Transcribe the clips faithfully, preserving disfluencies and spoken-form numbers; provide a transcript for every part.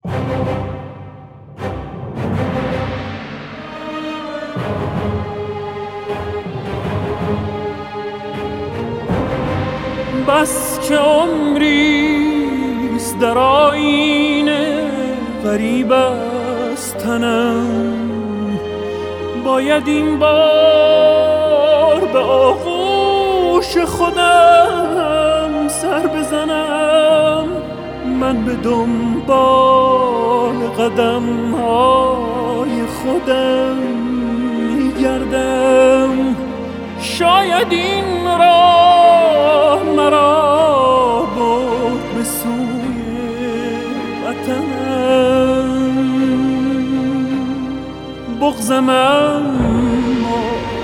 بس که عمریست در آیینه غریب از تنم، باید این بار به آغوش خودم سر بزنم. من به دنبال قدم های خودم میگردم، شاید این راه مرا برد به سوی وطنم. بغضم اما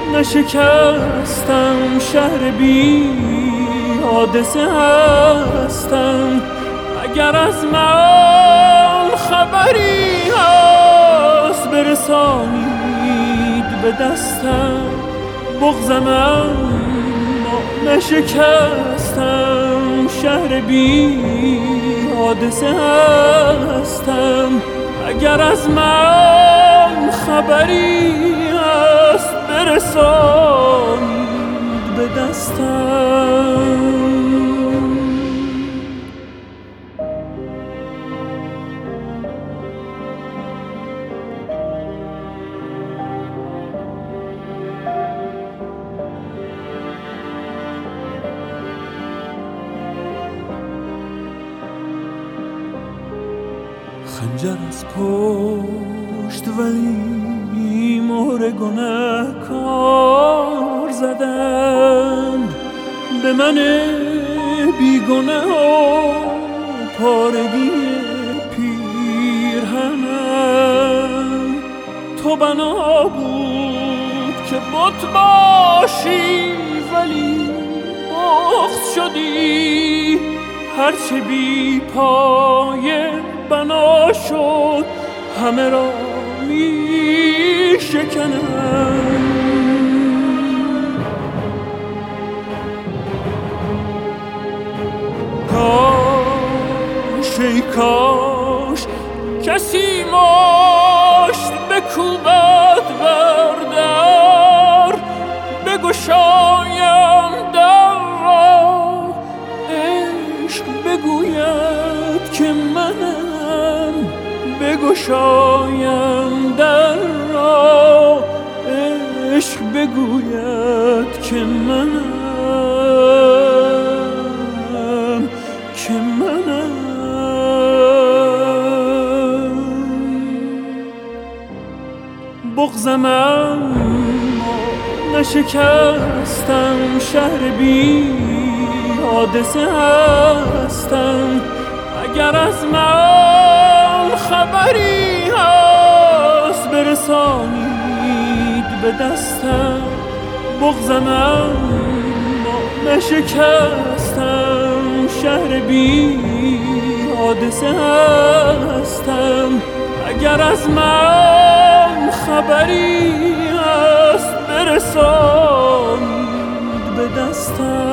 نشکستم، شهر بی حادثه هستم. اگر از من خبری هست برسانید به دستم. بغضم اما نشکستم، شهر بی حادثه هستم. اگر از من خبری هست برسانید به دستم. خنجر از پشت ولی مهر گنه‌کار زدند به من بیگنه و پارگی پیرهنم. تو بنا بود که بت باشی ولی بغض شدی. هرچه بی پایه بنا شد همه را می شکنم. کاش ای کاش کسی مشت بکوبد بر در، بگشایم در را عشق بگوید که منم. بگشایم در را عشق بگوید که منم، که منم. بغضم اما نشکستم، شهر بی حادثه هستم. اگر از من خبری هست برسانید به دستم. بغضم اما نشکستم، شهر بی حادثه هستم. اگر از من خبری هست برسانید به دستم.